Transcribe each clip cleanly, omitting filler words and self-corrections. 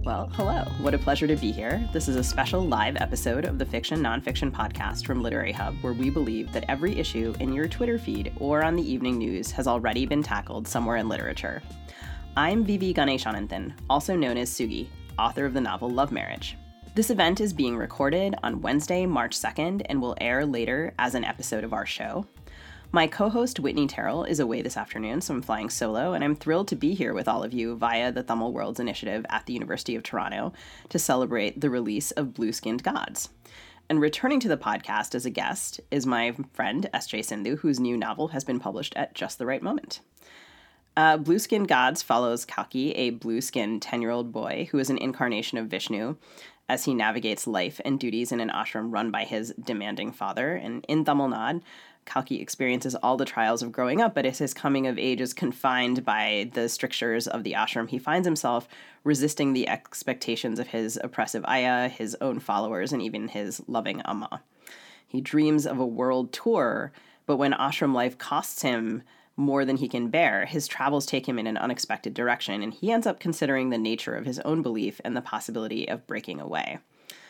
Well, hello. What a pleasure to be here. This is a special live episode of the Fiction Nonfiction podcast from Literary Hub, where we believe that every issue in your Twitter feed or on the evening news has already been tackled somewhere in literature. I'm Vivi Ganeshananthan, also known as Sugi, author of the novel Love Marriage. This event is being recorded on Wednesday, March 2nd, and will air later as an episode of our show. My co-host Whitney Terrell is away this afternoon, so I'm flying solo, and I'm thrilled to be here with all of you via the Thummel Worlds Initiative at the University of Toronto to celebrate the release of Blue-Skinned Gods. And returning to the podcast as a guest is my friend S.J. Sindhu, whose new novel has been published at just the right moment. Blue-Skinned Gods follows Kalki, a blue-skinned 10-year-old boy who is an incarnation of Vishnu, as he navigates life and duties in an ashram run by his demanding father. And in Tamil Nadu, Kalki experiences all the trials of growing up, but as his coming of age is confined by the strictures of the ashram, he finds himself resisting the expectations of his oppressive ayah, his own followers, and even his loving amma. He dreams of a world tour, but when ashram life costs him more than he can bear, his travels take him in an unexpected direction, and he ends up considering the nature of his own belief and the possibility of breaking away.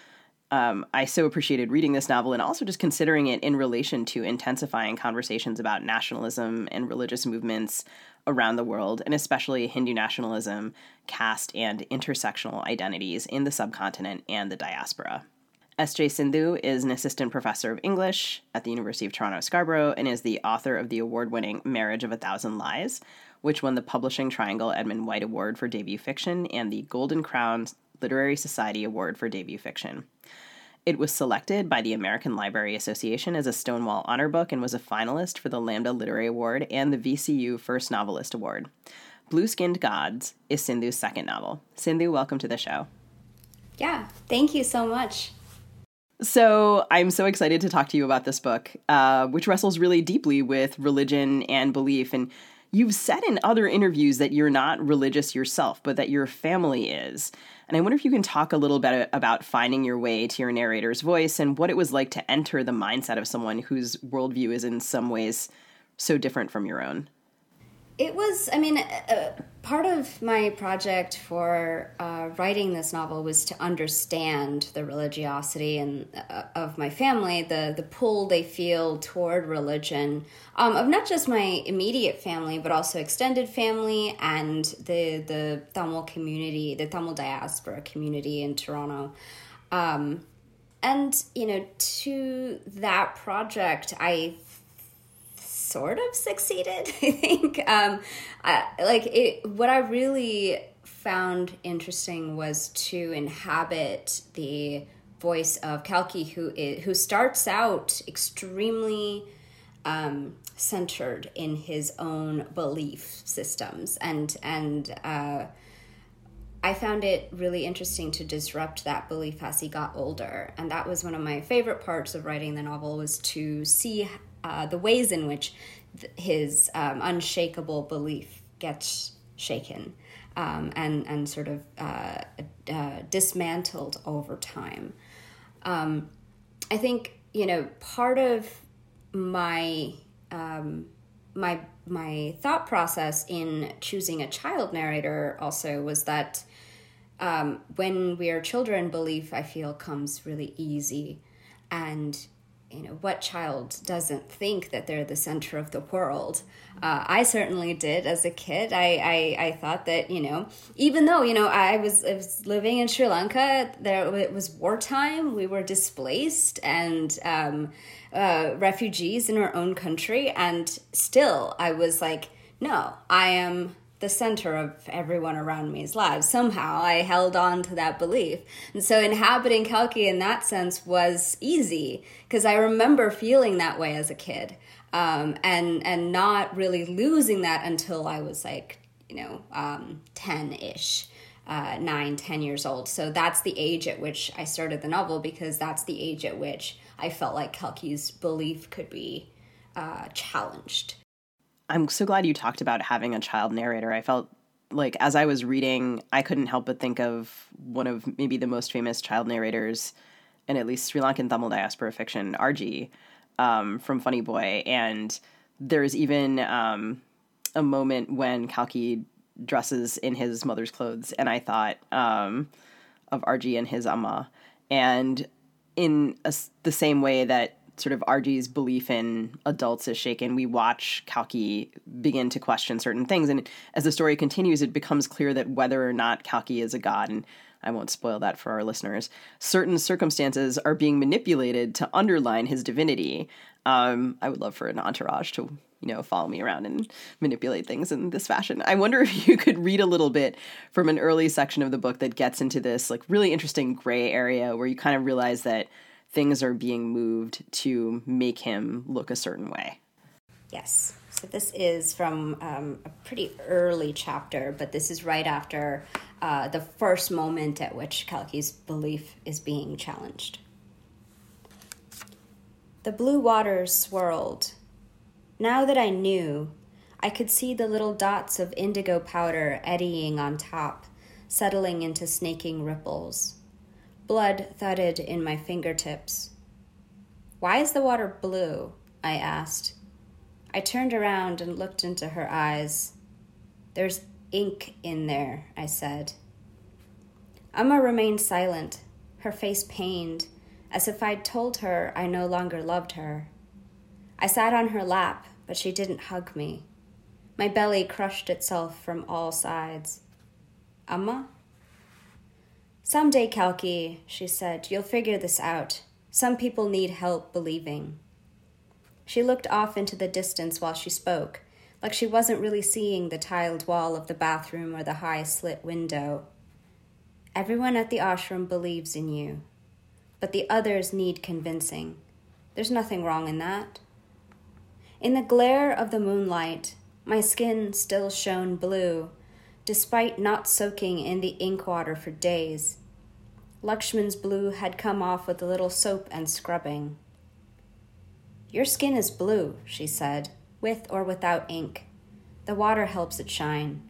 I so appreciated reading this novel and also just considering it in relation to intensifying conversations about nationalism and religious movements around the world, and especially Hindu nationalism, caste, and intersectional identities in the subcontinent and the diaspora. S.J. Sindhu is an assistant professor of English at the University of Toronto Scarborough and is the author of the award-winning Marriage of a Thousand Lies, which won the Publishing Triangle Edmund White Award for Debut Fiction and the Golden Crown Literary Society Award for Debut Fiction. It was selected by the American Library Association as a Stonewall Honor Book and was a finalist for the Lambda Literary Award and the VCU First Novelist Award. Blue-Skinned Gods is Sindhu's second novel. Sindhu, welcome to the show. Yeah, thank you so much. So I'm so excited to talk to you about this book, which wrestles really deeply with religion and belief. And you've said in other interviews that you're not religious yourself, but that your family is. And I wonder if you can talk a little bit about finding your way to your narrator's voice and what it was like to enter the mindset of someone whose worldview is in some ways so different from your own. It was, part of my project for writing this novel was to understand the religiosity and of my family, the pull they feel toward religion, of not just my immediate family, but also extended family and the Tamil community, the Tamil diaspora community in Toronto. And, to that project, I sort of succeeded, I think. What I really found interesting was to inhabit the voice of Kalki, who starts out extremely centered in his own belief systems, and I found it really interesting to disrupt that belief as he got older, and that was one of my favorite parts of writing the novel, was to see the ways in which his unshakable belief gets shaken and sort of dismantled over time. I think, part of my my thought process in choosing a child narrator also was that when we are children, belief, I feel, comes really easy. And what child doesn't think that they're the center of the world? I certainly did as a kid. I thought that, even though, I was living in Sri Lanka, it was wartime, we were displaced and refugees in our own country. And still I was like, no, I am the center of everyone around me's lives. Somehow I held on to that belief. And so inhabiting Kalki in that sense was easy, because I remember feeling that way as a kid, and not really losing that until I was 10-ish, 9-10 years old. So that's the age at which I started the novel, because that's the age at which I felt like Kalki's belief could be challenged. I'm so glad you talked about having a child narrator. I felt like as I was reading, I couldn't help but think of one of maybe the most famous child narrators in at least Sri Lankan Tamil diaspora fiction, RG, from Funny Boy. And there's even a moment when Kalki dresses in his mother's clothes. And I thought, of Argy and his Amma. And in the same way that sort of Argy's belief in adults is shaken, we watch Kalki begin to question certain things. And as the story continues, it becomes clear that whether or not Kalki is a god, and I won't spoil that for our listeners, certain circumstances are being manipulated to underline his divinity. I would love for an entourage to, follow me around and manipulate things in this fashion. I wonder if you could read a little bit from an early section of the book that gets into this like really interesting gray area where you kind of realize that things are being moved to make him look a certain way. Yes. So this is from a pretty early chapter, but this is right after the first moment at which Kalki's belief is being challenged. The blue waters swirled. Now that I knew, I could see the little dots of indigo powder eddying on top, settling into snaking ripples. Blood thudded in my fingertips. "Why is the water blue?" I asked. I turned around and looked into her eyes. "There's ink in there," I said. Amma remained silent, her face pained, as if I'd told her I no longer loved her. I sat on her lap, but she didn't hug me. My belly crushed itself from all sides. "Amma?" "Someday, Kalki," she said, "you'll figure this out. Some people need help believing." She looked off into the distance while she spoke, like she wasn't really seeing the tiled wall of the bathroom or the high slit window. "Everyone at the ashram believes in you, but the others need convincing. There's nothing wrong in that." In the glare of the moonlight, my skin still shone blue, despite not soaking in the ink water for days. Lakshman's blue had come off with a little soap and scrubbing. "Your skin is blue," she said, "with or without ink. The water helps it shine."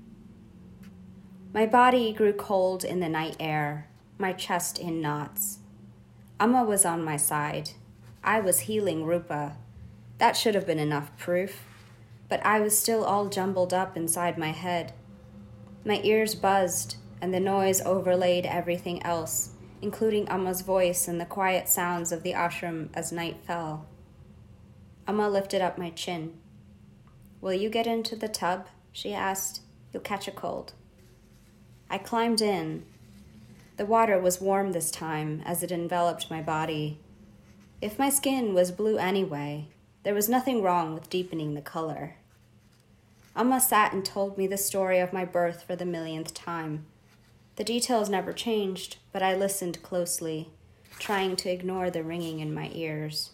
My body grew cold in the night air, my chest in knots. Amma was on my side. I was healing Rupa. That should have been enough proof, but I was still all jumbled up inside my head. My ears buzzed, and the noise overlaid everything else, including Amma's voice and the quiet sounds of the ashram as night fell. Amma lifted up my chin. "Will you get into the tub?" she asked. "You'll catch a cold." I climbed in. The water was warm this time as it enveloped my body. If my skin was blue anyway, there was nothing wrong with deepening the color. Amma sat and told me the story of my birth for the millionth time. The details never changed, but I listened closely, trying to ignore the ringing in my ears.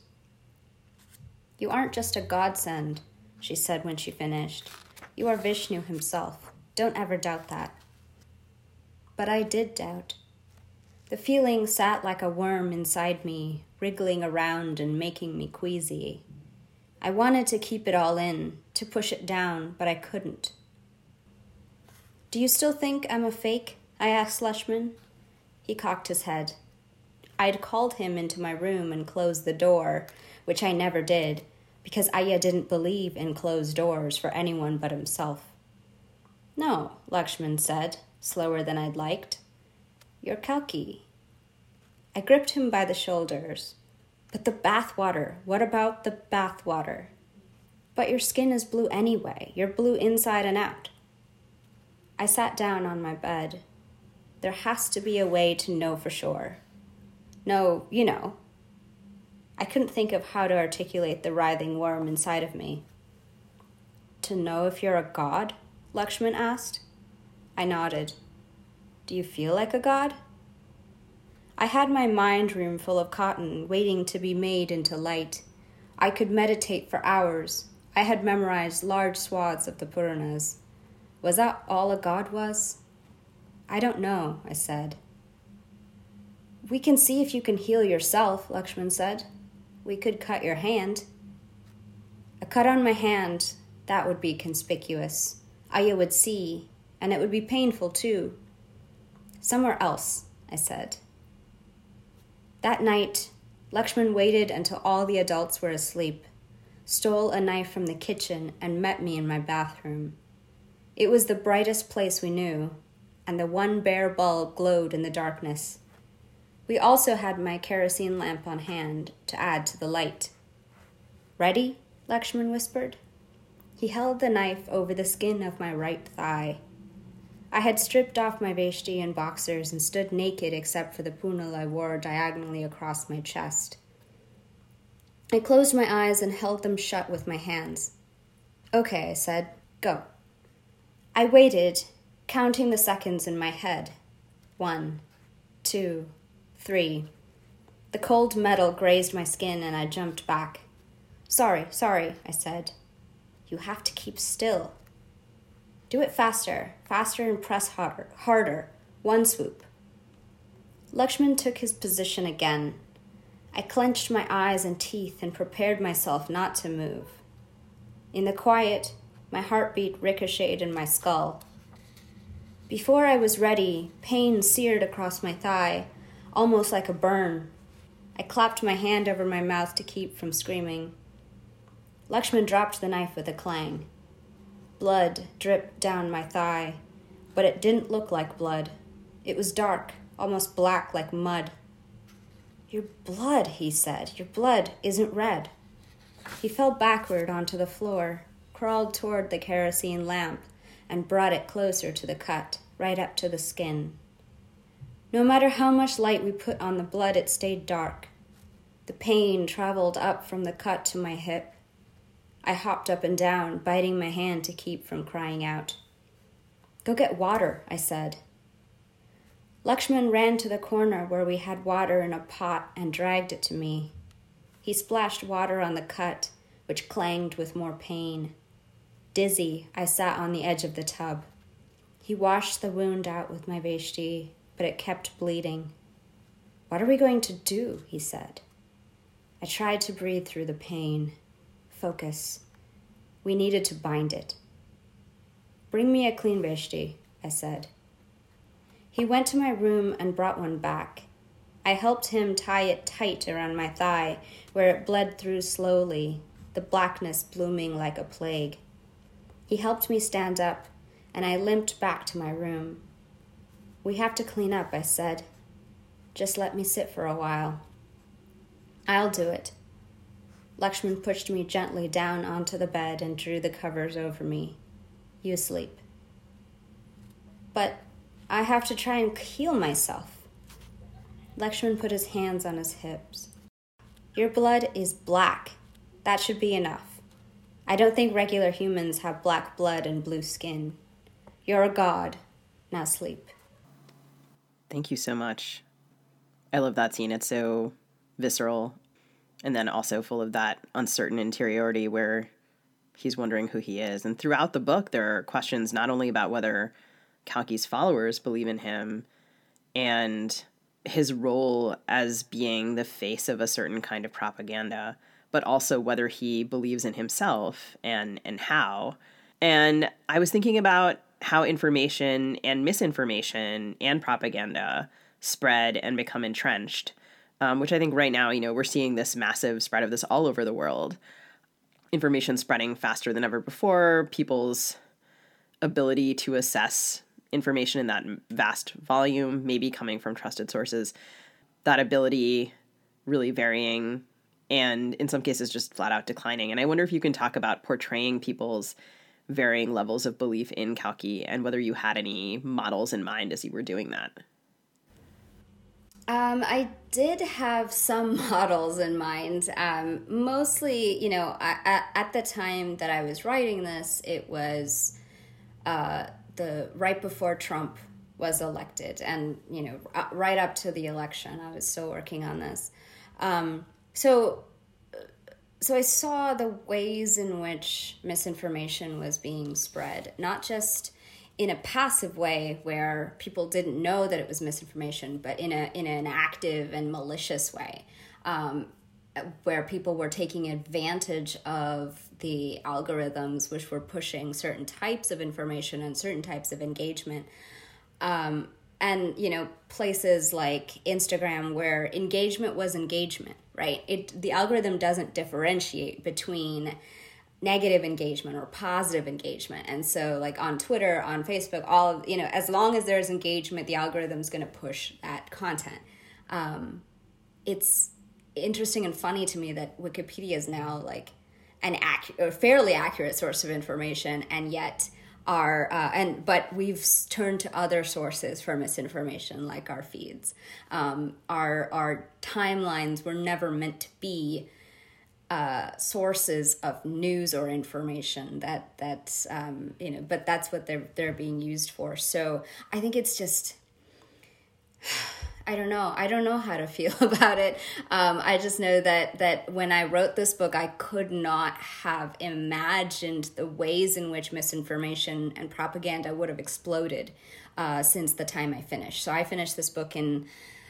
"You aren't just a godsend," she said when she finished. "You are Vishnu himself. Don't ever doubt that." But I did doubt. The feeling sat like a worm inside me, wriggling around and making me queasy. I wanted to keep it all in, to push it down, but I couldn't. "Do you still think I'm a fake?" I asked Lakshman. He cocked his head. I'd called him into my room and closed the door, which I never did, because Ayya didn't believe in closed doors for anyone but himself. "No," Lakshman said, slower than I'd liked. "You're Kalki." I gripped him by the shoulders. "But the bathwater, what about the bathwater?" "But your skin is blue anyway. You're blue inside and out." I sat down on my bed. There has to be a way to know for sure. No, you know. I couldn't think of how to articulate the writhing worm inside of me. "To know if you're a god?" Lakshman asked. I nodded. "Do you feel like a god?" I had my mind room full of cotton waiting to be made into light. I could meditate for hours. I had memorized large swaths of the Puranas. Was that all a god was? "I don't know," I said. "We can see if you can heal yourself," Lakshman said. "We could cut your hand." A cut on my hand, that would be conspicuous. Ayya would see, and it would be painful too. "Somewhere else," I said. That night, Lakshman waited until all the adults were asleep, stole a knife from the kitchen, and met me in my bathroom. It was the brightest place we knew. and the one bare bulb glowed in the darkness. We also had my kerosene lamp on hand to add to the light. "Ready?" Lakshman whispered. He held the knife over the skin of my right thigh. I had stripped off my veshti and boxers and stood naked except for the punal I wore diagonally across my chest. I closed my eyes and held them shut with my hands. "Okay," I said. "Go." I waited, counting the seconds in my head. 1, 2, 3. The cold metal grazed my skin and I jumped back. Sorry, I said. "You have to keep still." "Do it faster and press harder. One swoop." Lakshman took his position again. I clenched my eyes and teeth and prepared myself not to move. In the quiet, my heartbeat ricocheted in my skull. Before I was ready, pain seared across my thigh, almost like a burn. I clapped my hand over my mouth to keep from screaming. Lakshman dropped the knife with a clang. Blood dripped down my thigh, but it didn't look like blood. It was dark, almost black like mud. "Your blood," he said. "Your blood isn't red." He fell backward onto the floor, crawled toward the kerosene lamp, and brought it closer to the cut, right up to the skin. No matter how much light we put on the blood, it stayed dark. The pain traveled up from the cut to my hip. I hopped up and down, biting my hand to keep from crying out. "Go get water," I said. Lakshman ran to the corner where we had water in a pot and dragged it to me. He splashed water on the cut, which clanged with more pain. Dizzy, I sat on the edge of the tub. He washed the wound out with my veshti, but it kept bleeding. "What are we going to do?" he said. I tried to breathe through the pain. Focus. We needed to bind it. "Bring me a clean veshti," I said. He went to my room and brought one back. I helped him tie it tight around my thigh, where it bled through slowly, the blackness blooming like a plague. He helped me stand up, and I limped back to my room. "We have to clean up," I said. "Just let me sit for a while." "I'll do it." Lakshman pushed me gently down onto the bed and drew the covers over me. "You sleep." "But I have to try and heal myself." Lakshman put his hands on his hips. "Your blood is black. That should be enough. I don't think regular humans have black blood and blue skin. You're a god. Now sleep." Thank you so much. I love that scene. It's so visceral, and then also full of that uncertain interiority where he's wondering who he is. And throughout the book, there are questions not only about whether Kalki's followers believe in him and his role as being the face of a certain kind of propaganda, but also whether he believes in himself and how. And I was thinking about how information and misinformation and propaganda spread and become entrenched, which I think right now, we're seeing this massive spread of this all over the world. Information spreading faster than ever before, people's ability to assess information in that vast volume, maybe coming from trusted sources, that ability really varying and in some cases just flat out declining. And I wonder if you can talk about portraying people's varying levels of belief in Kalki and whether you had any models in mind as you were doing that. I did have some models in mind. Mostly, at the time that I was writing this, it was the right before Trump was elected, and right up to the election, I was still working on this. So I saw the ways in which misinformation was being spread, not just in a passive way where people didn't know that it was misinformation, but in an active and malicious way, where people were taking advantage of the algorithms which were pushing certain types of information and certain types of engagement. And, places like Instagram where engagement was engagement, right? The algorithm doesn't differentiate between negative engagement or positive engagement. And so like on Twitter, on Facebook, all of, as long as there's engagement, the algorithm's going to push that content. It's interesting and funny to me that Wikipedia is now like a fairly accurate source of information, and yet but we've turned to other sources for misinformation, like our feeds. Our timelines were never meant to be sources of news or information but that's what they're being used for. So I think it's just, I don't know how to feel about it. I just know that when I wrote this book, I could not have imagined the ways in which misinformation and propaganda would have exploded since the time I finished. So I finished this book in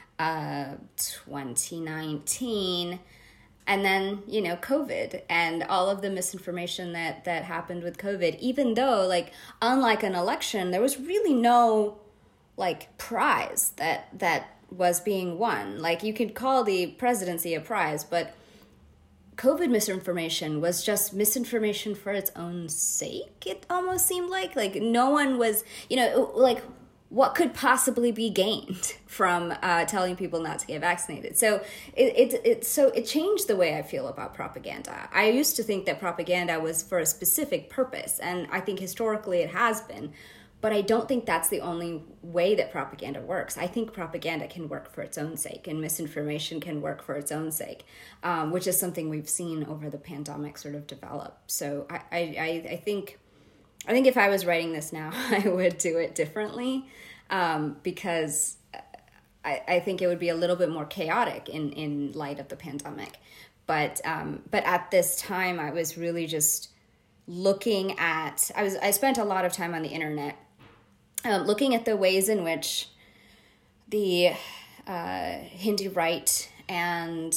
2019. And then, COVID and all of the misinformation that happened with COVID, even though, like, unlike an election, there was really no, like, prize that was being won. Like, you could call the presidency a prize, but COVID misinformation was just misinformation for its own sake, it almost seemed like. Like, no one was, what could possibly be gained from telling people not to get vaccinated? So it changed the way I feel about propaganda. I used to think that propaganda was for a specific purpose, and I think historically it has been, but I don't think that's the only way that propaganda works. I think propaganda can work for its own sake, and misinformation can work for its own sake, which is something we've seen over the pandemic sort of develop. So I think if I was writing this now, I would do it differently, because I think it would be a little bit more chaotic in light of the pandemic. But at this time, I was really just looking at, I spent a lot of time on the internet, looking at the ways in which the Hindu right and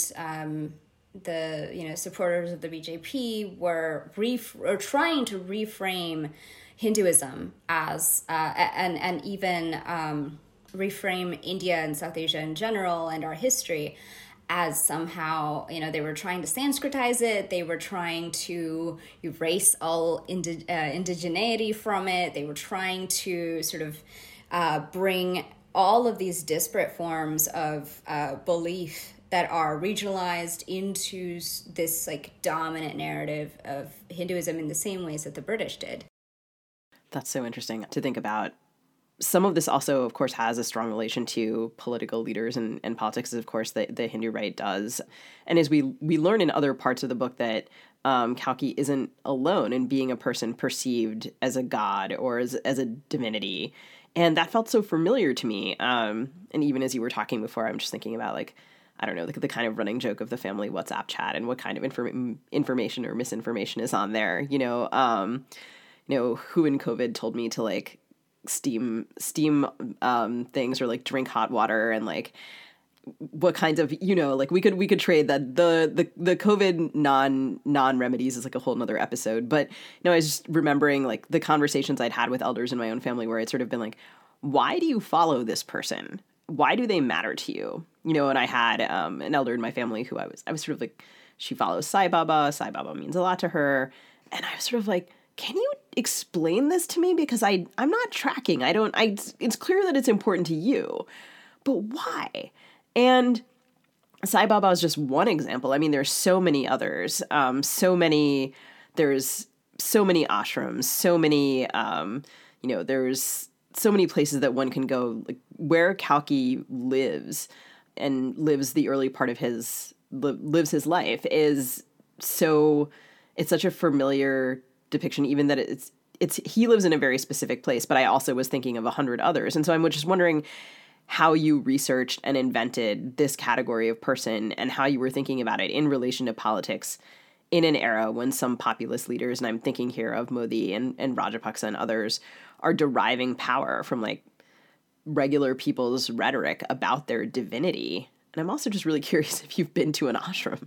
the supporters of the BJP were trying to reframe Hinduism as and even reframe India and South Asia in general and our history as somehow, they were trying to Sanskritize it. They were trying to erase all indigeneity from it. They were trying to sort of bring all of these disparate forms of belief that are regionalized into this like dominant narrative of Hinduism in the same ways that the British did. That's so interesting to think about. Some of this also, of course, has a strong relation to political leaders and politics, of course, the Hindu right does. And as we learn in other parts of the book that Kalki isn't alone in being a person perceived as a god or as a divinity. And that felt so familiar to me. And even as you were talking before, I'm just thinking about, like, I don't know, the kind of running joke of the family WhatsApp chat and what kind of information or misinformation is on there. Who in COVID told me to like steam things or like drink hot water, and like what kinds of, like we could trade that. The COVID non remedies is like a whole nother episode. But I was just remembering like the conversations I'd had with elders in my own family where it's sort of been like, why do you follow this person? Why do they matter to you? And I had an elder in my family who I was sort of like, she follows Sai Baba. Sai Baba means a lot to her. And I was sort of like, can you explain this to me? Because I'm not tracking. It's clear that it's important to you, but why? And Sai Baba is just one example. I mean, there's so many others. There's so many ashrams, so many, there's so many places that one can go, like where Kalki lives and lives the early part of lives his life is so, it's such a familiar depiction, even that it's he lives in a very specific place, but I also was thinking of 100 others. And so I'm just wondering how you researched and invented this category of person and how you were thinking about it in relation to politics in an era when some populist leaders, and I'm thinking here of Modi and Rajapaksa and others, are deriving power from like regular people's rhetoric about their divinity. And I'm also just really curious if you've been to an ashram.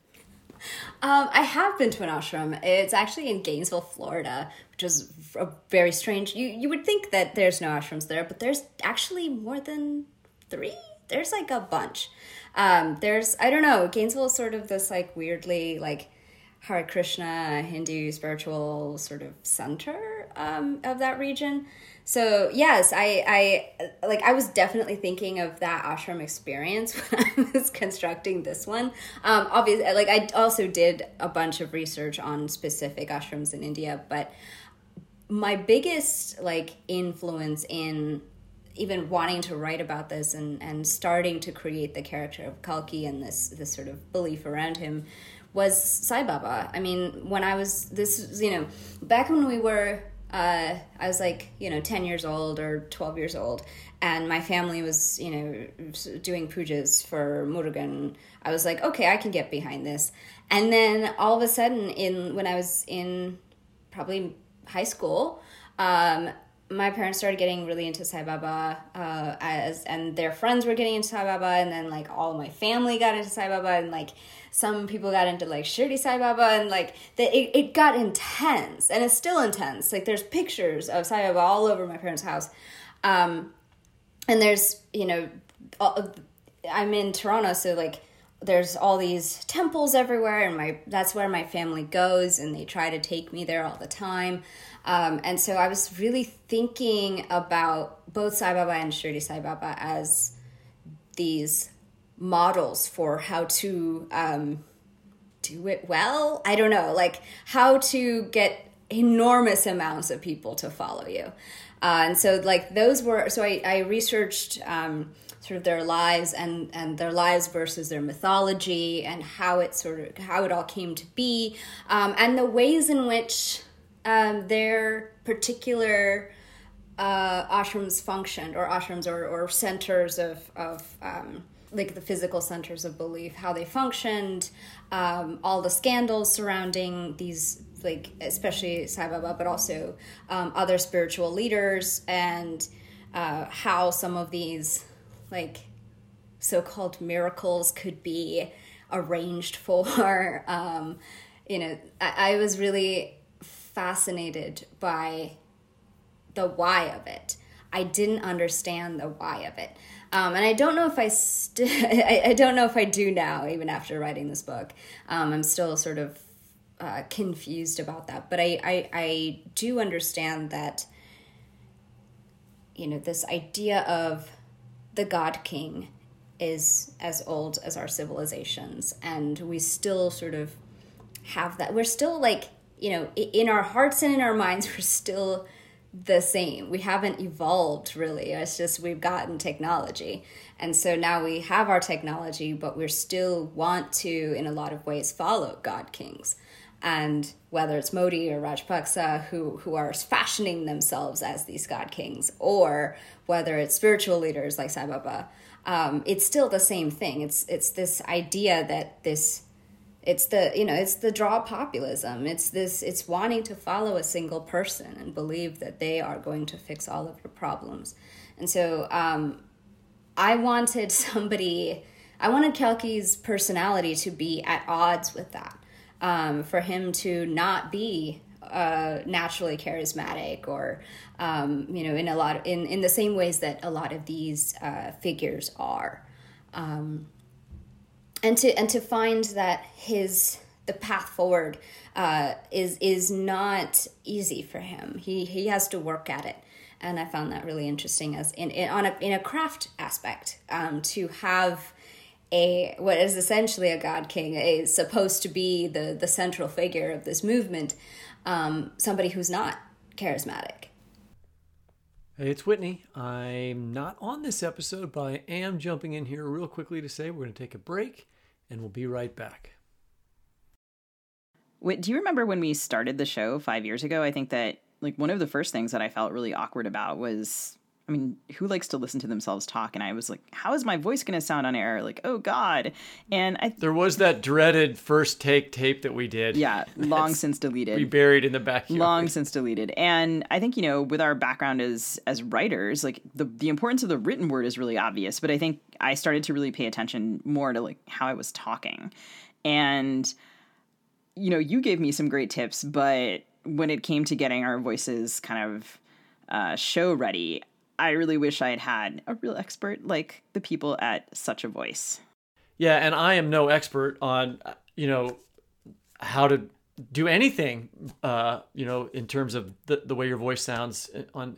I have been to an ashram. It's actually in Gainesville, Florida, which is a very strange. You would think that there's no ashrams there, but there's actually more than 3. There's like a bunch. I don't know. Gainesville is sort of this like weirdly like Hare Krishna, Hindu spiritual sort of center of that region. So yes, I was definitely thinking of that ashram experience when I was constructing this one. Obviously, like I also did a bunch of research on specific ashrams in India, but my biggest like influence in even wanting to write about this and starting to create the character of Kalki and this sort of belief around him was Sai Baba. I mean, when I was back when we were I was like 10 years old or 12 years old, and my family was doing pujas for Murugan. I was like, okay, I can get behind this. And then all of a sudden, when I was in probably high school, my parents started getting really into Sai Baba, and their friends were getting into Sai Baba, and then like all my family got into Sai Baba, and like some people got into like Shirdi Sai Baba, and like it got intense, and it's still intense. Like there's pictures of Sai Baba all over my parents' house, and there's I'm in Toronto, so like there's all these temples everywhere, and that's where my family goes, and they try to take me there all the time. And so I was really thinking about both Sai Baba and Shirdi Sai Baba as these models for how to do it well. I don't know, like how to get enormous amounts of people to follow you. And so like I researched sort of their lives and their lives versus their mythology and how it all came to be, and the ways in which their particular ashrams functioned, or ashrams or centers of like the physical centers of belief, how they functioned, all the scandals surrounding these, like especially Sai Baba, but also other spiritual leaders, and how some of these like so-called miracles could be arranged for. I was really fascinated by the why of it. I didn't understand the why of it, and I don't know if I don't know if I do now, even after writing this book. I'm still sort of confused about that, but I do understand that this idea of the God King is as old as our civilizations, and we still sort of have that. We're still like, in our hearts and in our minds, we're still the same. We haven't evolved really. It's just we've gotten technology. And so now we have our technology, but we still want to, in a lot of ways, follow God Kings. And whether it's Modi or Rajapaksa who are fashioning themselves as these God Kings, or whether it's spiritual leaders like Sai Baba, it's still the same thing. It's this idea that it's the draw populism. It's wanting to follow a single person and believe that they are going to fix all of your problems. And so I wanted Kalki's personality to be at odds with that. For him to not be naturally charismatic, or in the same ways that a lot of these figures are, and to find that the path forward is not easy for him. He has to work at it, and I found that really interesting as in a craft aspect, to have what is essentially a God King, is supposed to be the central figure of this movement, somebody who's not charismatic. Hey, it's Whitney. I'm not on this episode, but I am jumping in here real quickly to say we're going to take a break, and we'll be right back. Wait, do you remember when we started the show 5 years ago? I think that like one of the first things that I felt really awkward about was, I mean, who likes to listen to themselves talk? And I was like, how is my voice going to sound on air? Like, oh God. And there was that dreaded first take tape that we did. Yeah. Long since deleted. We buried in the backyard. Long since deleted. And I think, with our background as writers, like the importance of the written word is really obvious, but I think I started to really pay attention more to like how I was talking. And, you gave me some great tips, but when it came to getting our voices kind of show ready, I really wish I had a real expert like the people at Such a Voice. Yeah, and I am no expert on, how to do anything, in terms of the way your voice sounds on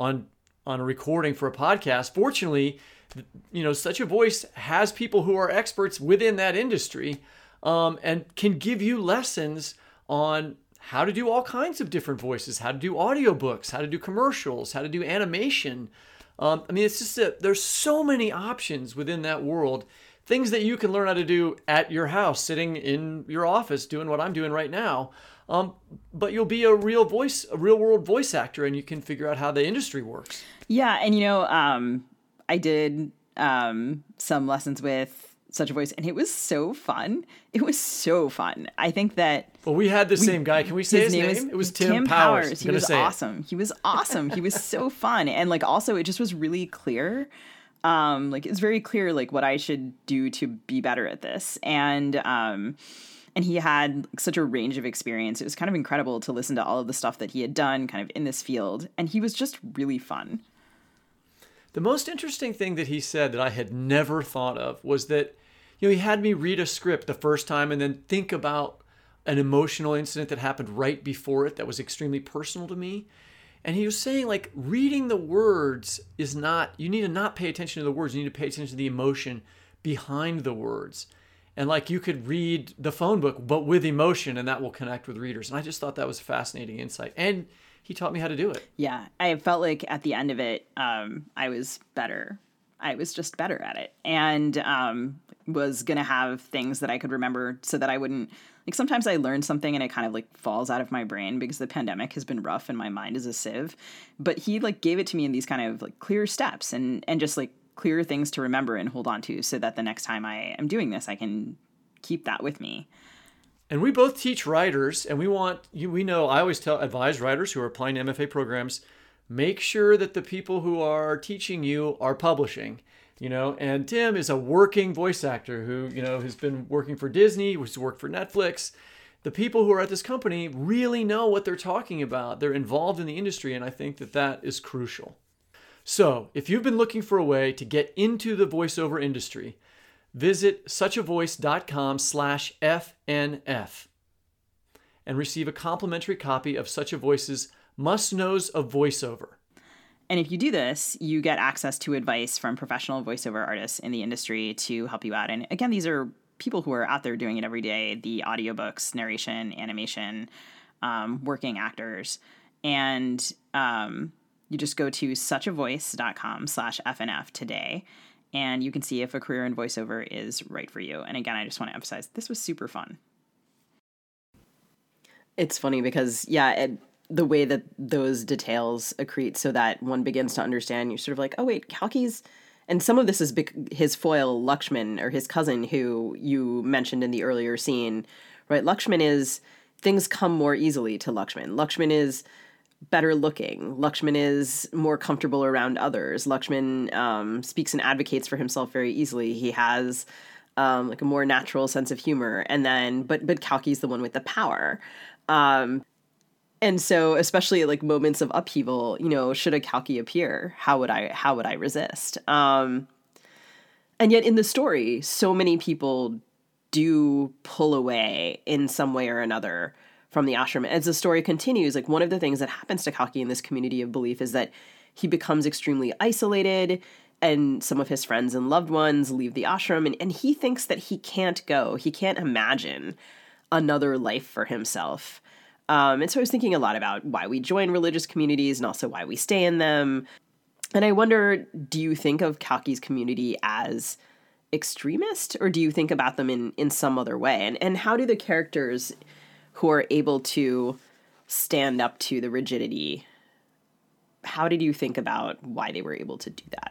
a recording for a podcast. Fortunately, Such a Voice has people who are experts within that industry, and can give you lessons on how to do all kinds of different voices, how to do audiobooks, how to do commercials, how to do animation. It's just that there's so many options within that world, things that you can learn how to do at your house, sitting in your office, doing what I'm doing right now. But you'll be a real world voice actor, and you can figure out how the industry works. Yeah. And, I did some lessons with Such a Voice, and it was so fun. It was so fun. I think that... Well, we had the same guy. Can we say his name? It was Tim Powers. He was awesome. He was awesome. He was so fun. And also it just was really clear. It's very clear, what I should do to be better at this. And he had such a range of experience. It was kind of incredible to listen to all of the stuff that he had done kind of in this field. And he was just really fun. The most interesting thing that he said that I had never thought of was that, he had me read a script the first time and then think about an emotional incident that happened right before it that was extremely personal to me. And he was saying, reading the words is not, you need to not pay attention to the words. You need to pay attention to the emotion behind the words. And you could read the phone book, but with emotion, and that will connect with readers. And I just thought that was a fascinating insight. And he taught me how to do it. Yeah. I felt like at the end of it, I was better. I was just better at it, and was going to have things that I could remember so that I wouldn't, sometimes I learn something and it kind of falls out of my brain because the pandemic has been rough and my mind is a sieve. But he gave it to me in these kind of clear steps and just clear things to remember and hold on to so that the next time I am doing this, I can keep that with me. And we both teach writers, and I always advise writers who are applying to MFA programs, make sure that the people who are teaching you are publishing, and Tim is a working voice actor who, has been working for Disney, who's worked for Netflix. The people who are at this company really know what they're talking about. They're involved in the industry, and I think that is crucial. So if you've been looking for a way to get into the voiceover industry, visit suchavoice.com/FNF and receive a complimentary copy of Such a Voice's Must Knows of Voiceover. And if you do this, you get access to advice from professional voiceover artists in the industry to help you out. And again, these are people who are out there doing it every day, the audiobooks, narration, animation, working actors. And you just go to suchavoice.com/FNF today, and you can see if a career in voiceover is right for you. And again, I just want to emphasize, this was super fun. It's funny because, the way that those details accrete so that one begins to understand, you're sort of oh wait, Kalki's, and some of this is his foil Lakshman, or his cousin, who you mentioned in the earlier scene, right? Lakshman is, things come more easily to Lakshman. Lakshman is better looking. Lakshman is more comfortable around others. Lakshman speaks and advocates for himself very easily. He has a more natural sense of humor. And then, but Kalki's the one with the power. And so, especially moments of upheaval, should a Kalki appear, how would I resist? And yet in the story, so many people do pull away in some way or another from the ashram. As the story continues, one of the things that happens to Kalki in this community of belief is that he becomes extremely isolated, and some of his friends and loved ones leave the ashram, and he thinks that he can't go. He can't imagine another life for himself. And so I was thinking a lot about why we join religious communities and also why we stay in them. And I wonder, do you think of Kalki's community as extremist, or do you think about them in some other way? And how do the characters who are able to stand up to the rigidity, how did you think about why they were able to do that?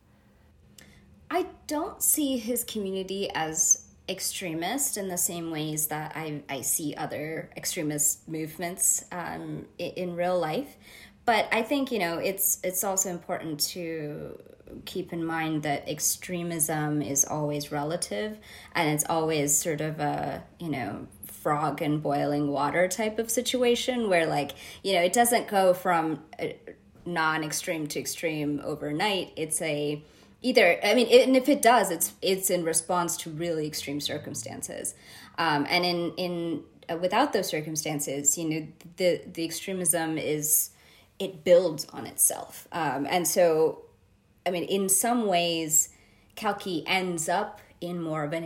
I don't see his community as extremist in the same ways that I see other extremist movements in real life. But I think, it's also important to keep in mind that extremism is always relative, and it's always sort of a, frog in boiling water type of situation where it doesn't go from non-extreme to extreme overnight. It's and if it does, it's in response to really extreme circumstances. And in without those circumstances, the extremism it builds on itself. And so, I mean, in some ways, Kalki ends up in more of an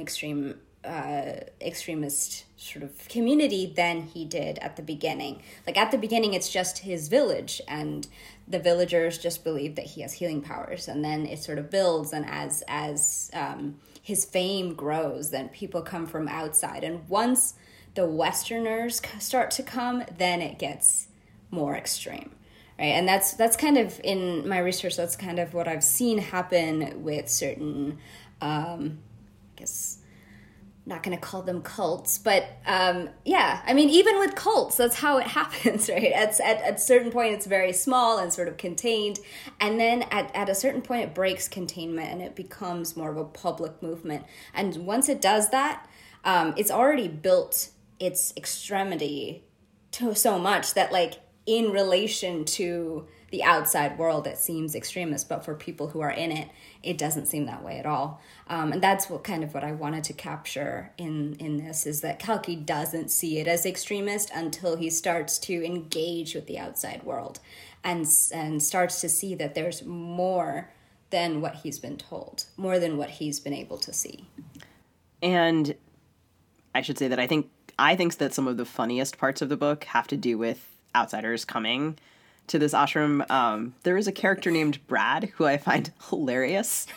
extremist sort of community than he did at the beginning. Like at the beginning, it's just his village, and the villagers just believe that he has healing powers, and then it sort of builds. And as his fame grows, then people come from outside, and once the Westerners start to come, then it gets more extreme. Right, and that's kind of, in my research, that's kind of what I've seen happen with certain, I guess, not going to call them cults, but yeah, I mean, even with cults, that's how it happens, right? At a certain point, it's very small and sort of contained, and then at a certain point, it breaks containment and it becomes more of a public movement. And once it does that, it's already built its extremity to so much that, like, in relation to the outside world, it seems extremist, but for people who are in it, it doesn't seem that way at all. And that's what I wanted to capture in this, is that Kalki doesn't see it as extremist until he starts to engage with the outside world and starts to see that there's more than what he's been told, more than what he's been able to see. And I should say that I think that some of the funniest parts of the book have to do with outsiders coming to this ashram. There is a character named Brad who I find hilarious.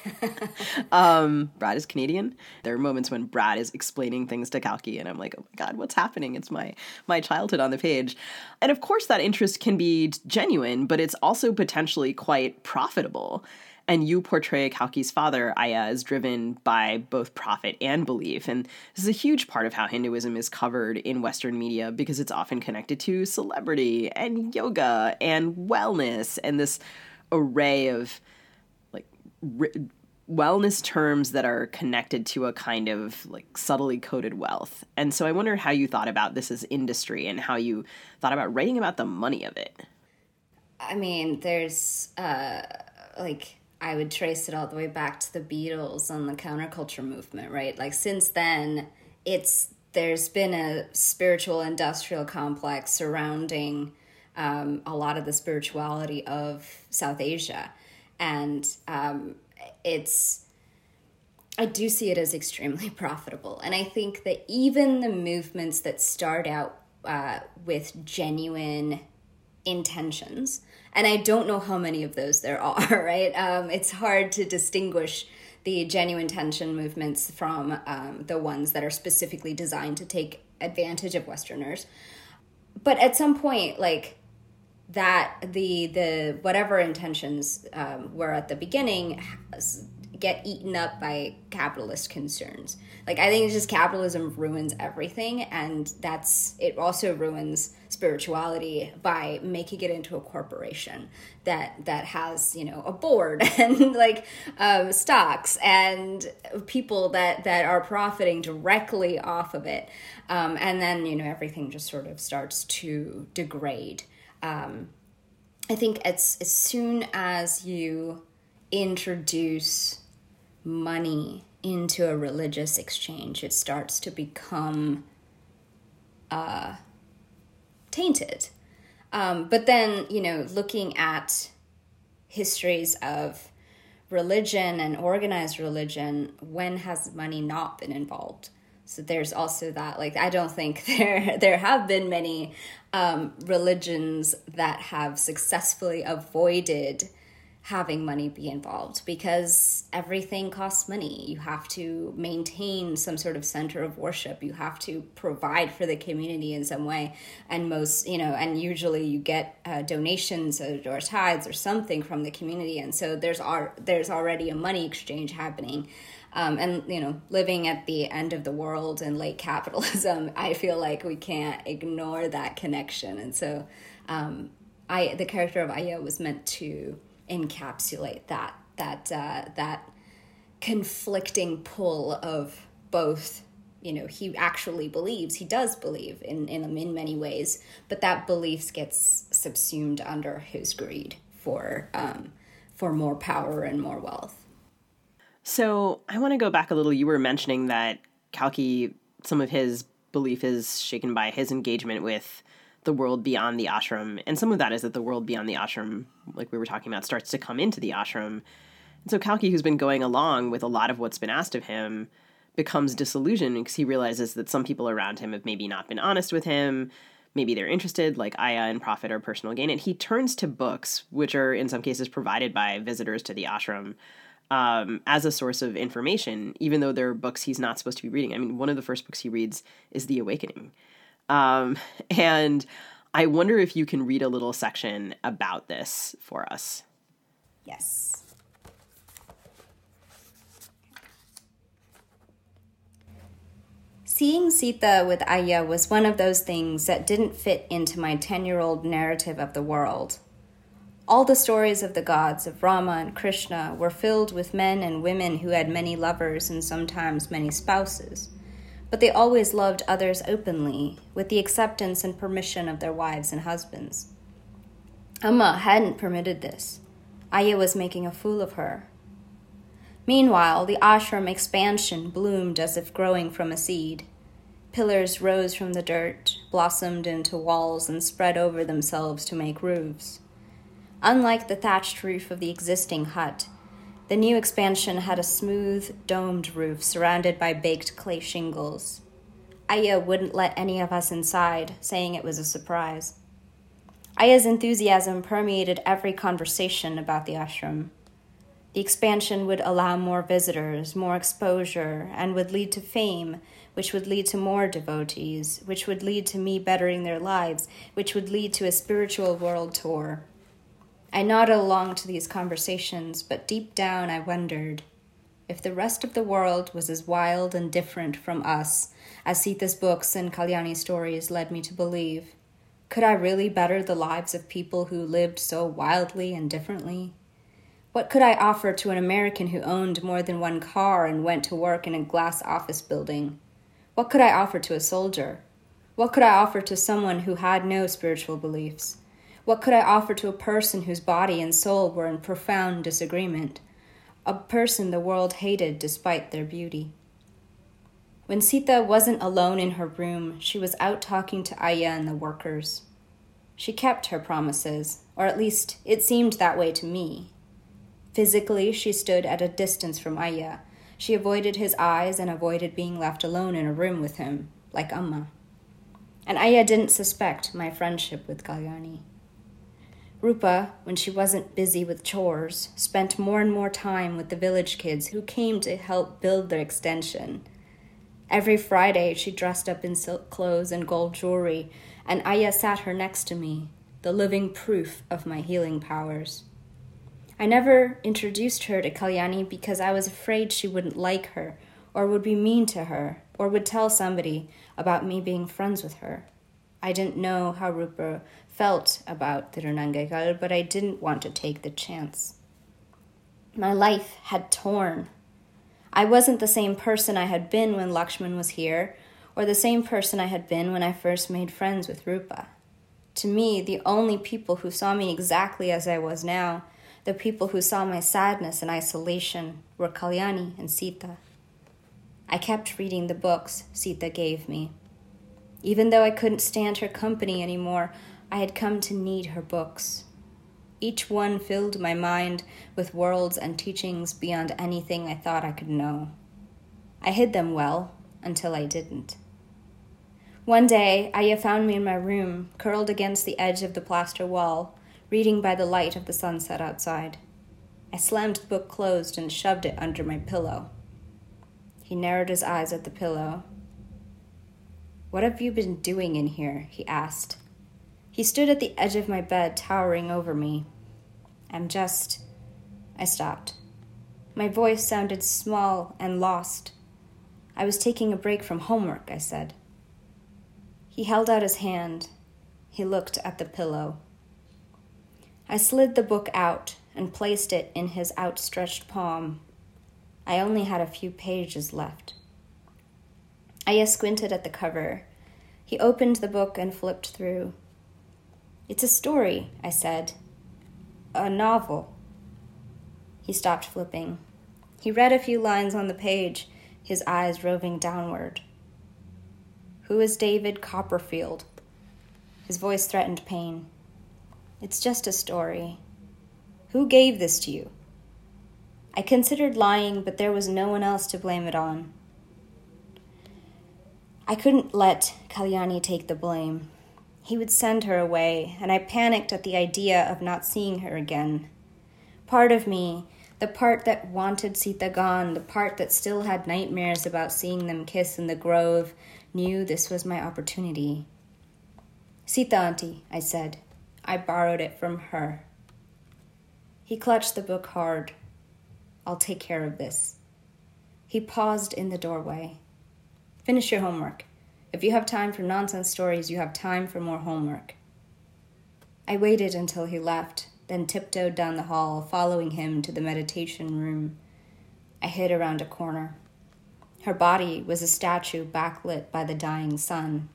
Brad is Canadian. There are moments when Brad is explaining things to Kalki, and I'm like, oh my God, what's happening? It's my childhood on the page. And of course that interest can be genuine, but it's also potentially quite profitable. And you portray Kalki's father, Aya, as driven by both profit and belief. And this is a huge part of how Hinduism is covered in Western media, because it's often connected to celebrity and yoga and wellness and this array of like wellness terms that are connected to a kind of like subtly coded wealth. And so I wonder how you thought about this as industry and how you thought about writing about the money of it. I mean, there's I would trace it all the way back to the Beatles and the counterculture movement, right? Like, since then, there's been a spiritual industrial complex surrounding a lot of the spirituality of South Asia. And I do see it as extremely profitable. And I think that even the movements that start out with genuine intentions, and I don't know how many of those there are, right? It's hard to distinguish the genuine intention movements from the ones that are specifically designed to take advantage of Westerners. But at some point, like, that the whatever intentions were at the beginning get eaten up by capitalist concerns. Like, I think it's just capitalism ruins everything, and it also ruins spirituality by making it into a corporation that has, a board and like stocks and people that are profiting directly off of it. And then, everything just sort of starts to degrade. I think as soon as you introduce money into a religious exchange, it starts to become tainted. But then, looking at histories of religion and organized religion, when has money not been involved? So there's also that. Like, I don't think there have been many religions that have successfully avoided having money be involved, because everything costs money. You have to maintain some sort of center of worship. You have to provide for the community in some way. And and usually you get donations or tithes or something from the community. And so there's already a money exchange happening. And, living at the end of the world in late capitalism, I feel like we can't ignore that connection. And so the character of Aya was meant to encapsulate that conflicting pull of both. He does believe in many ways, but that belief gets subsumed under his greed for more power and more wealth. So I want to go back a little. You were mentioning that Kalki, some of his belief is shaken by his engagement with the world beyond the ashram. And some of that is that the world beyond the ashram, like we were talking about, starts to come into the ashram. And so Kalki, who's been going along with a lot of what's been asked of him, becomes disillusioned because he realizes that some people around him have maybe not been honest with him. Maybe they're interested, like Aya, in profit or personal gain. And he turns to books, which are in some cases provided by visitors to the ashram, as a source of information, even though they're books he's not supposed to be reading. I mean, one of the first books he reads is The Awakening. And I wonder if you can read a little section about this for us. Yes. Seeing Sita with Aya was one of those things that didn't fit into my 10-year-old narrative of the world. All the stories of the gods of Rama and Krishna were filled with men and women who had many lovers and sometimes many spouses, but they always loved others openly, with the acceptance and permission of their wives and husbands. Amma hadn't permitted this. Aya was making a fool of her. Meanwhile, the ashram expansion bloomed as if growing from a seed. Pillars rose from the dirt, blossomed into walls, and spread over themselves to make roofs. Unlike the thatched roof of the existing hut, the new expansion had a smooth, domed roof surrounded by baked clay shingles. Aya wouldn't let any of us inside, saying it was a surprise. Aya's enthusiasm permeated every conversation about the ashram. The expansion would allow more visitors, more exposure, and would lead to fame, which would lead to more devotees, which would lead to me bettering their lives, which would lead to a spiritual world tour. I nodded along to these conversations, but deep down I wondered if the rest of the world was as wild and different from us as Sita's books and Kalyani's stories led me to believe. Could I really better the lives of people who lived so wildly and differently? What could I offer to an American who owned more than one car and went to work in a glass office building? What could I offer to a soldier? What could I offer to someone who had no spiritual beliefs? What could I offer to a person whose body and soul were in profound disagreement? A person the world hated despite their beauty. When Sita wasn't alone in her room, she was out talking to Aya and the workers. She kept her promises, or at least it seemed that way to me. Physically, she stood at a distance from Aya. She avoided his eyes and avoided being left alone in a room with him, like Amma. And Aya didn't suspect my friendship with Kalyani. Rupa, when she wasn't busy with chores, spent more and more time with the village kids who came to help build their extension. Every Friday, she dressed up in silk clothes and gold jewelry, and Aya sat her next to me, the living proof of my healing powers. I never introduced her to Kalyani because I was afraid she wouldn't like her, or would be mean to her, or would tell somebody about me being friends with her. I didn't know how Rupa felt about Tirunangaikkal, but I didn't want to take the chance. My life had torn. I wasn't the same person I had been when Lakshman was here, or the same person I had been when I first made friends with Rupa. To me, the only people who saw me exactly as I was now, the people who saw my sadness and isolation, were Kalyani and Sita. I kept reading the books Sita gave me. Even though I couldn't stand her company anymore, I had come to need her books. Each one filled my mind with worlds and teachings beyond anything I thought I could know. I hid them well, until I didn't. One day, Aya found me in my room, curled against the edge of the plaster wall, reading by the light of the sunset outside. I slammed the book closed and shoved it under my pillow. He narrowed his eyes at the pillow. "What have you been doing in here?" he asked. He stood at the edge of my bed, towering over me. I stopped. My voice sounded small and lost. "I was taking a break from homework," I said. He held out his hand. He looked at the pillow. I slid the book out and placed it in his outstretched palm. I only had a few pages left. Aya squinted at the cover. He opened the book and flipped through. "It's a story," I said. "A novel." He stopped flipping. He read a few lines on the page, his eyes roving downward. Who is David Copperfield? His voice threatened pain. It's just a story. Who gave this to you? I considered lying, but there was no one else to blame it on. I couldn't let Kalyani take the blame. He would send her away, and I panicked at the idea of not seeing her again. Part of me, the part that wanted Sita gone, the part that still had nightmares about seeing them kiss in the grove, knew this was my opportunity. Sita, auntie, I said. I borrowed it from her. He clutched the book hard. I'll take care of this. He paused in the doorway. Finish your homework. If you have time for nonsense stories, you have time for more homework. I waited until he left, then tiptoed down the hall, following him to the meditation room. I hid around a corner. Her body was a statue backlit by the dying sun.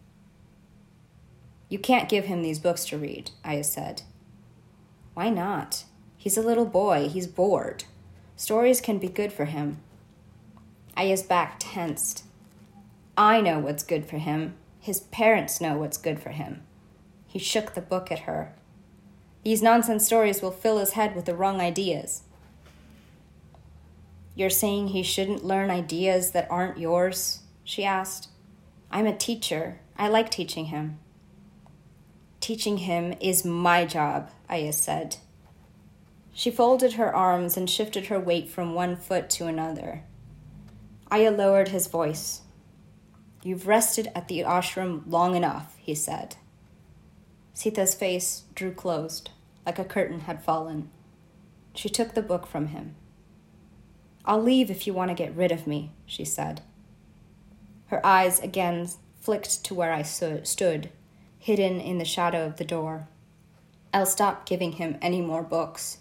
You can't give him these books to read, Aya said. Why not? He's a little boy. He's bored. Stories can be good for him. Aya's back tensed. I know what's good for him. His parents know what's good for him. He shook the book at her. These nonsense stories will fill his head with the wrong ideas. You're saying he shouldn't learn ideas that aren't yours? She asked. I'm a teacher. I like teaching him. Teaching him is my job, Aya said. She folded her arms and shifted her weight from one foot to another. Aya lowered his voice. You've rested at the ashram long enough, he said. Sita's face drew closed, like a curtain had fallen. She took the book from him. I'll leave if you want to get rid of me, she said. Her eyes again flicked to where I stood, hidden in the shadow of the door. I'll stop giving him any more books.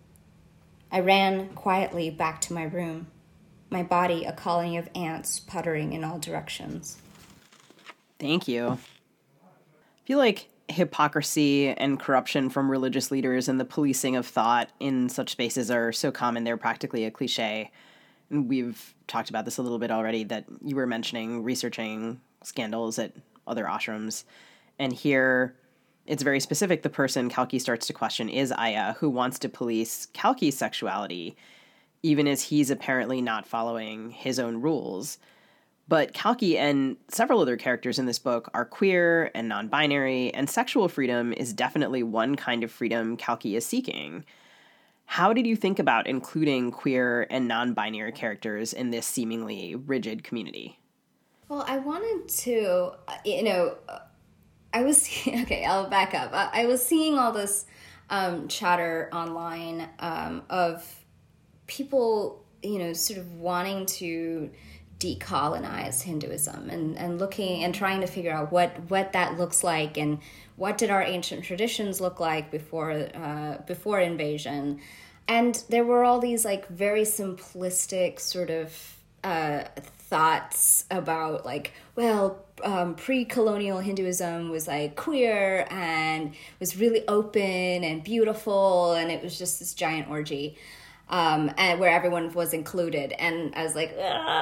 I ran quietly back to my room, my body a colony of ants puttering in all directions. Thank you. I feel like hypocrisy and corruption from religious leaders and the policing of thought in such spaces are so common, they're practically a cliche. And we've talked about this a little bit already, that you were mentioning researching scandals at other ashrams. And here, it's very specific. The person Kalki starts to question is Aya, who wants to police Kalki's sexuality, even as he's apparently not following his own rules. But Kalki and several other characters in this book are queer and non-binary, and sexual freedom is definitely one kind of freedom Kalki is seeking. How did you think about including queer and non-binary characters in this seemingly rigid community? Well, I wanted to, I'll back up. I was seeing all this chatter online of people, sort of wanting to decolonize Hinduism and looking and trying to figure out what that looks like and what did our ancient traditions look like before invasion. And there were all these like very simplistic sort of thoughts about like, well, pre-colonial Hinduism was like queer and was really open and beautiful, and it was just this giant orgy. And where everyone was included, and I was like,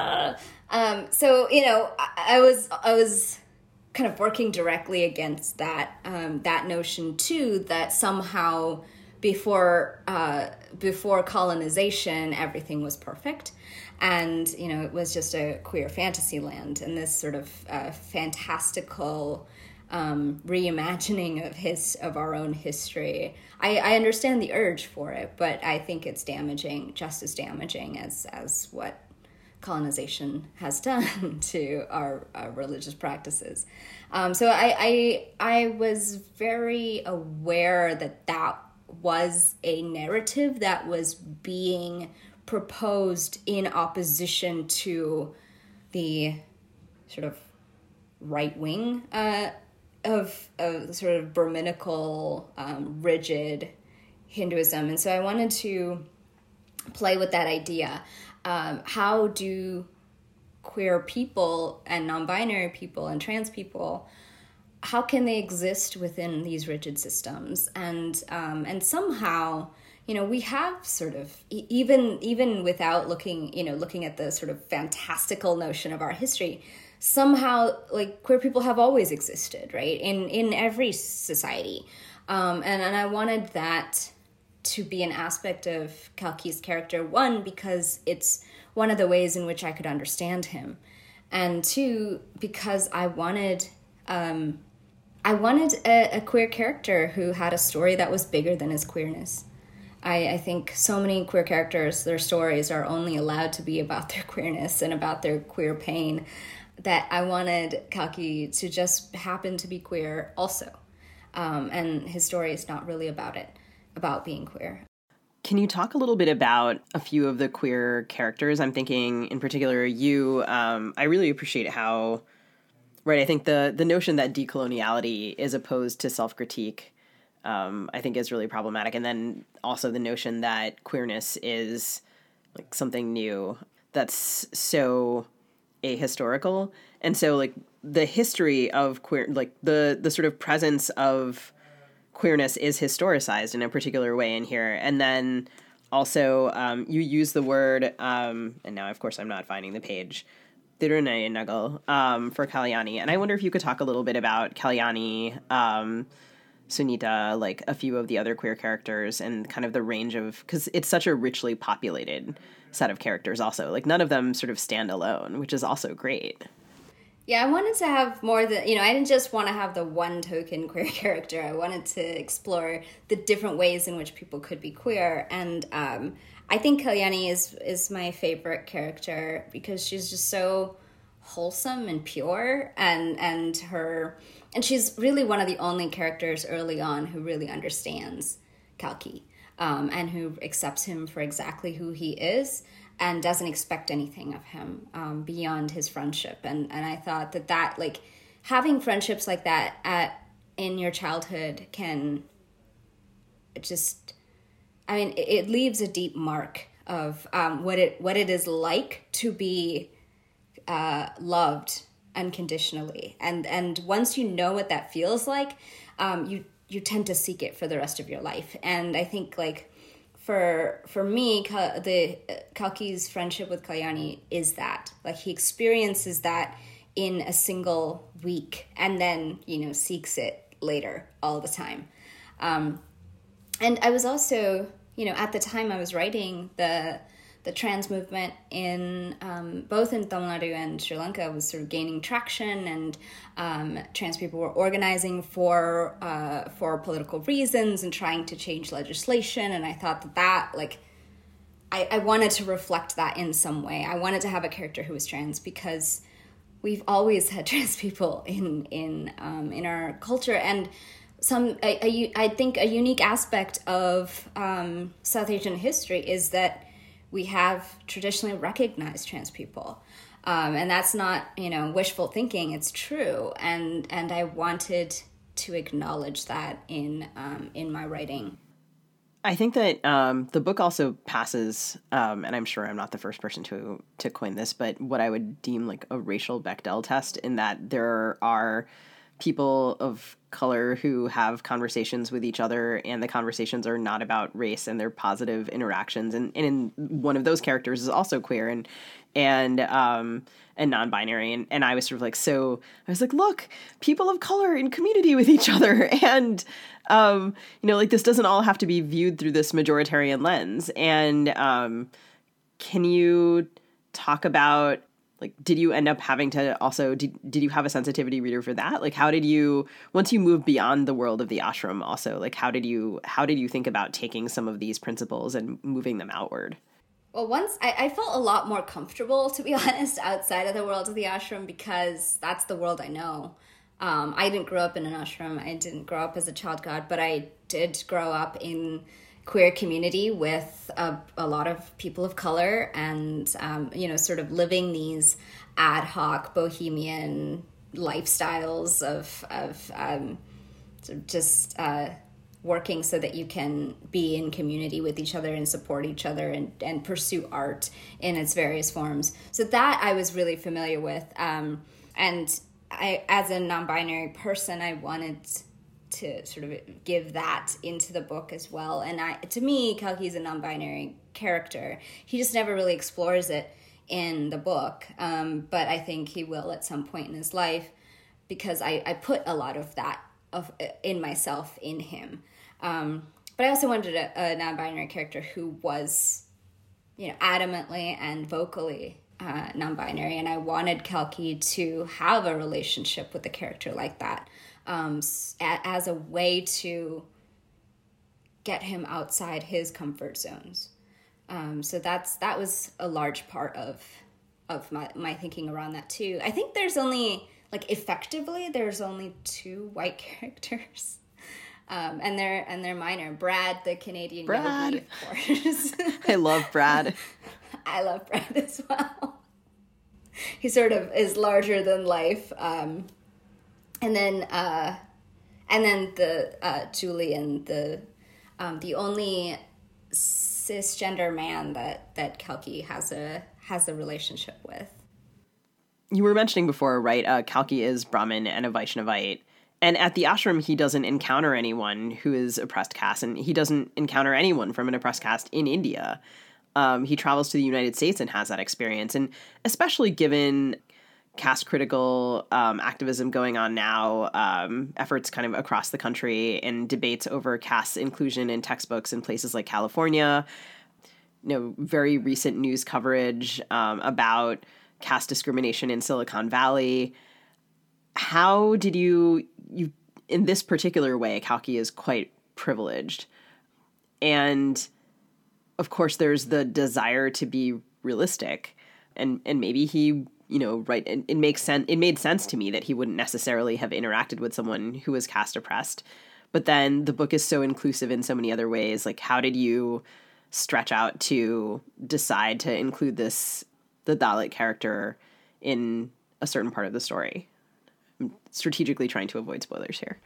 so I was kind of working directly against that notion too, that somehow before colonization everything was perfect, and it was just a queer fantasy land, and this sort of fantastical reimagining of our own history. I understand the urge for it, but I think it's damaging, just as damaging as what colonization has done to our religious practices. So I was very aware that was a narrative that was being proposed in opposition to the sort of right wing of sort of Brahminical, rigid Hinduism. And so I wanted to play with that idea. How do queer people and non-binary people and trans people, how can they exist within these rigid systems? And somehow, we have sort of, even without looking at the sort of fantastical notion of our history, somehow, like, queer people have always existed, right? In every society. And I wanted that to be an aspect of Kalki's character, one, because it's one of the ways in which I could understand him, and two, because I wanted a queer character who had a story that was bigger than his queerness. I think so many queer characters, their stories are only allowed to be about their queerness and about their queer pain, that I wanted Kalki to just happen to be queer also. And his story is not really about being queer. Can you talk a little bit about a few of the queer characters? I'm thinking in particular you. I really appreciate how, right, I think the notion that decoloniality is opposed to self-critique, I think is really problematic. And then also the notion that queerness is like something new that's so ahistorical. And so like the history of queer, like the sort of presence of queerness is historicized in a particular way in here. And then also you use the word, and now of course I'm not finding the page, Tirunay Nagal, for Kalyani. And I wonder if you could talk a little bit about Kalyani, Sunita, like a few of the other queer characters, and kind of the range of, because it's such a richly populated set of characters also. Like none of them sort of stand alone, which is also great. Yeah, I wanted to have more than, I didn't just want to have the one token queer character. I wanted to explore the different ways in which people could be queer. And I think Kalyani is my favorite character because she's just so wholesome and pure, and she's really one of the only characters early on who really understands Kalki, and who accepts him for exactly who he is and doesn't expect anything of him beyond his friendship. And I thought that like having friendships like that in your childhood can just, it leaves a deep mark of what it is like to be loved unconditionally. And once you know what that feels like, you tend to seek it for the rest of your life. And I think like for me, Kalki's friendship with Kalyani is that. Like he experiences that in a single week and then, seeks it later all the time. And I was also, at the time I was writing the trans movement in both in Tamil Nadu and Sri Lanka was sort of gaining traction, and trans people were organizing for political reasons and trying to change legislation. And I thought that like I wanted to reflect that in some way. I wanted to have a character who was trans because we've always had trans people in our culture. And I think a unique aspect of South Asian history is that we have traditionally recognized trans people. And that's not, wishful thinking, it's true. And I wanted to acknowledge that in my writing. I think that the book also passes, and I'm sure I'm not the first person to coin this, but what I would deem like a racial Bechdel test, in that there are people of color who have conversations with each other, and the conversations are not about race, and they're positive interactions. And in one of those characters is also queer and non-binary. And I was sort of like, so I was like, look, people of color in community with each other. And, like this doesn't all have to be viewed through this majoritarian lens. And can you talk about, like, did you end up having to also, did you have a sensitivity reader for that? Like, how did you, once you moved beyond the world of the ashram also, like, how did you think about taking some of these principles and moving them outward? Well, once I felt a lot more comfortable, to be honest, outside of the world of the ashram, because that's the world I know. I didn't grow up in an ashram. I didn't grow up as a child god, but I did grow up in queer community with a lot of people of color, and sort of living these ad hoc bohemian lifestyles of just working so that you can be in community with each other and support each other and pursue art in its various forms. So that I was really familiar with, and I, as a non-binary person, I wanted to sort of give that into the book as well. And to me, Kalki's a non-binary character. He just never really explores it in the book, but I think he will at some point in his life, because I put a lot of that in myself in him. But I also wanted a non-binary character who was, adamantly and vocally non-binary, and I wanted Kalki to have a relationship with a character like that, as a way to get him outside his comfort zones. So that was a large part of my thinking around that too. I think there's only, effectively, there's only 2 white characters. And they're minor. Brad, the Canadian Yogi, of course. I love Brad. I love Brad as well. He sort of is larger than life. And then the Julian, the only cisgender man that Kalki has a relationship with. You were mentioning before, right? Kalki is Brahmin and a Vaishnavite. And at the ashram, he doesn't encounter anyone who is oppressed caste, and he doesn't encounter anyone from an oppressed caste in India. He travels to the United States and has that experience. And especially given caste-critical activism going on now, efforts kind of across the country and debates over caste inclusion in textbooks in places like California, very recent news coverage about caste discrimination in Silicon Valley. How did you in this particular way, Kalki is quite privileged. And of course, there's the desire to be realistic. And maybe he, right, it makes sense. It made sense to me that he wouldn't necessarily have interacted with someone who was caste oppressed. But then the book is so inclusive in so many other ways. Like, how did you stretch out to decide to include the Dalit character in a certain part of the story? I'm strategically trying to avoid spoilers here.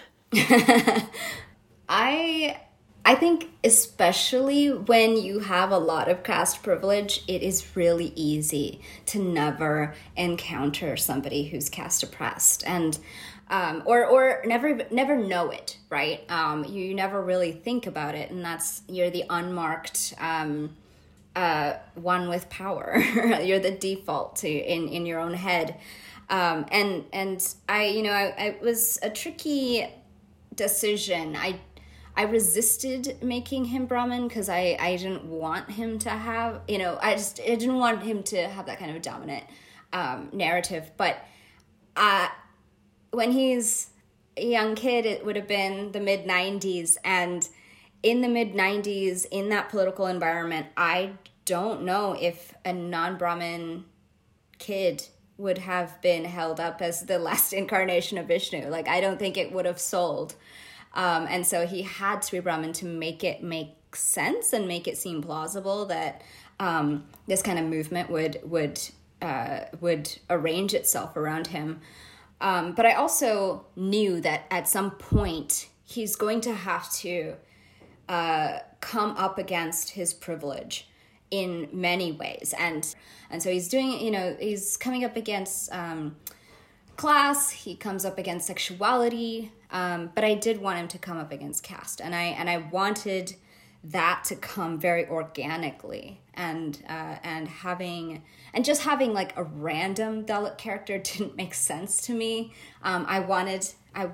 I think especially when you have a lot of caste privilege, it is really easy to never encounter somebody who's caste oppressed, and or never know it, right? You never really think about it, and you're the unmarked one with power. You're the default in your own head. And it was a tricky decision. I resisted making him Brahmin because I didn't want him to have, I didn't want him to have that kind of dominant narrative. But when he's a young kid, it would have been the mid-90s. And in the mid-90s, in that political environment, I don't know if a non-Brahmin kid would have been held up as the last incarnation of Vishnu. I don't think it would have sold. And so he had to be Brahmin to make it make sense and make it seem plausible that this kind of movement would arrange itself around him. But I also knew that at some point he's going to have to come up against his privilege in many ways. And so he's doing, he's coming up against class, he comes up against sexuality, but I did want him to come up against caste. And I wanted that to come very organically, and just having a random Dalit character didn't make sense to me. I wanted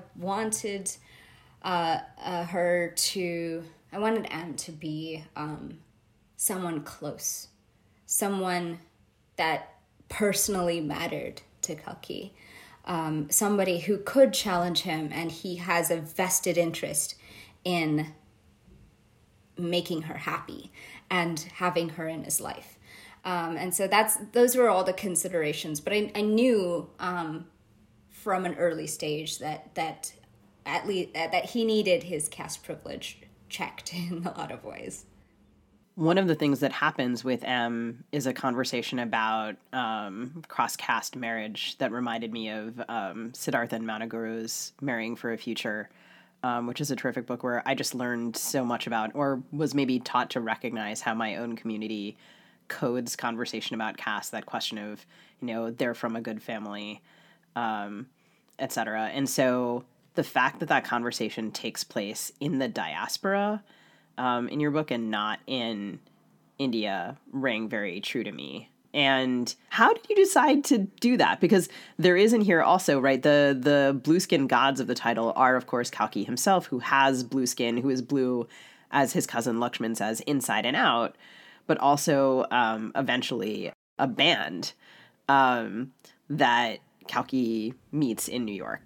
M to be someone close, someone that personally mattered to Kalki, somebody who could challenge him, and he has a vested interest in making her happy and having her in his life. And so those were all the considerations. But I knew from an early stage that at least that he needed his caste privilege checked in a lot of ways. One of the things that happens with M is a conversation about cross-caste marriage that reminded me of Siddhartha and Managuru's Marrying for a Future, which is a terrific book where I just learned so much about, or was maybe taught to recognize how my own community codes conversation about caste, that question of, they're from a good family, et cetera. And so the fact that conversation takes place in the diaspora in your book and not in India rang very true to me. And how did you decide to do that? Because there is in here also, right, the blue skin gods of the title are, of course, Kalki himself, who has blue skin, who is blue, as his cousin Lakshman says, inside and out, but also eventually a band that Kalki meets in New York.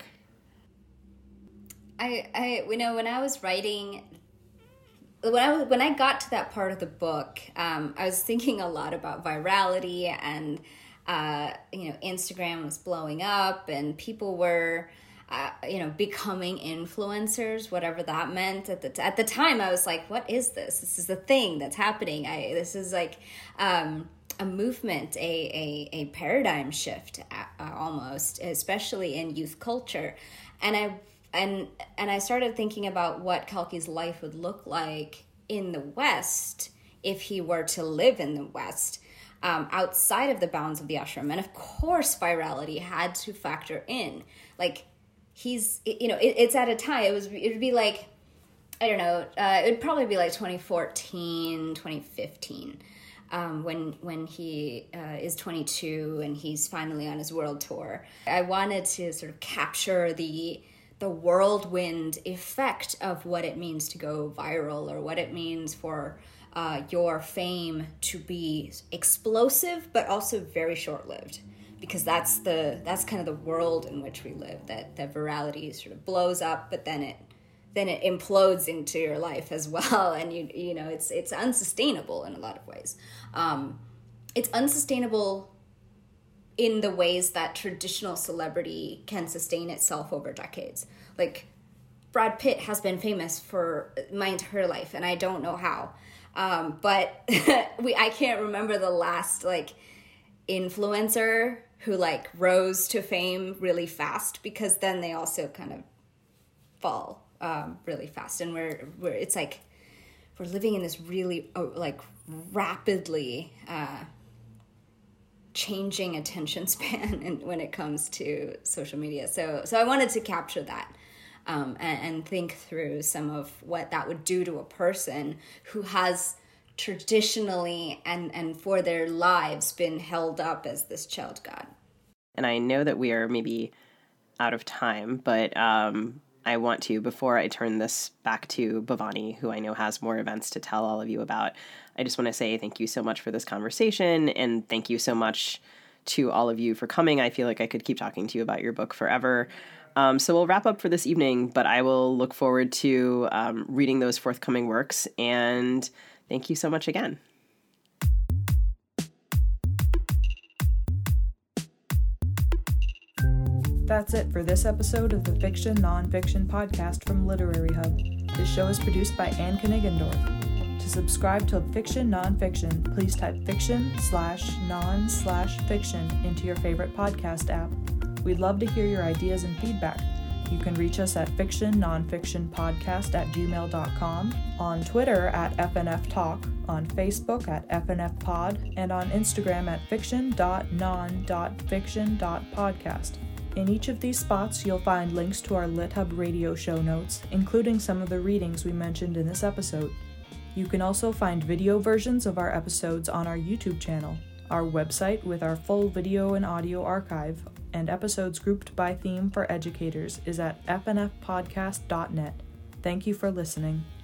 When I was writing, when I got to that part of the book, I was thinking a lot about virality and, Instagram was blowing up and people were, becoming influencers, whatever that meant. At the time, I was like, what is this? This is a thing that's happening. This is like a movement, a paradigm shift almost, especially in youth culture. And I started thinking about what Kalki's life would look like in the West if he were to live in the West, outside of the bounds of the ashram. And of course, virality had to factor in. Like, it's at a time, it'd be like, I don't know, it'd probably be like 2014, 2015, when he is 22 and he's finally on his world tour. I wanted to sort of capture the whirlwind effect of what it means to go viral, or what it means for your fame to be explosive but also very short-lived, because that's kind of the world in which we live, that virality sort of blows up but then it implodes into your life as well, and it's unsustainable in a lot of ways. It's unsustainable in the ways that traditional celebrity can sustain itself over decades. Like, Brad Pitt has been famous for my entire life, and I don't know how. But I can't remember the last, influencer who, rose to fame really fast, because then they also kind of fall really fast. And it's like we're living in this really, rapidly changing attention span and when it comes to social media. So I wanted to capture that and think through some of what that would do to a person who has traditionally and for their lives been held up as this child god. And I know that we are maybe out of time, but I want to, before I turn this back to Bhavani, who I know has more events to tell all of you about, I just want to say thank you so much for this conversation, and thank you so much to all of you for coming. I feel like I could keep talking to you about your book forever. So we'll wrap up for this evening, but I will look forward to reading those forthcoming works, and thank you so much again. That's it for this episode of the Fiction Nonfiction podcast from Literary Hub. This show is produced by Anne Knigendorf. To subscribe to Fiction Nonfiction, please type fiction/non/fiction into your favorite podcast app. We'd love to hear your ideas and feedback. You can reach us at fictionnonfictionpodcast@gmail.com, on Twitter at FNFTalk, on Facebook at FNFPod, and on Instagram at fiction.non.fiction.podcast. In each of these spots, you'll find links to our LitHub radio show notes, including some of the readings we mentioned in this episode. You can also find video versions of our episodes on our YouTube channel, our website with our full video and audio archive, and episodes grouped by theme for educators is at fnfpodcast.net. Thank you for listening.